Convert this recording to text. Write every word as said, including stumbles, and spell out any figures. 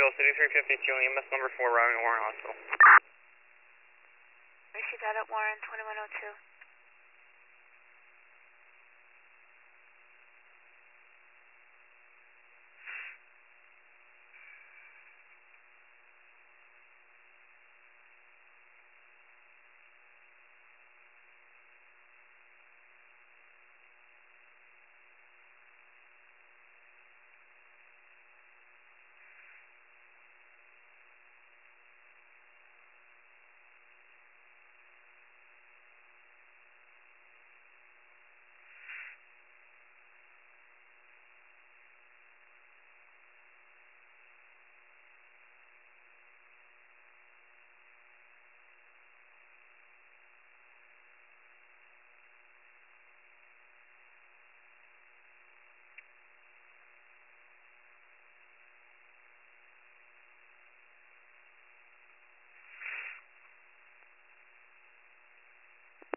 Visual, City three fifty-two, E M S number four, arriving at Warren Hospital. Receive that at Warren, twenty-one oh two.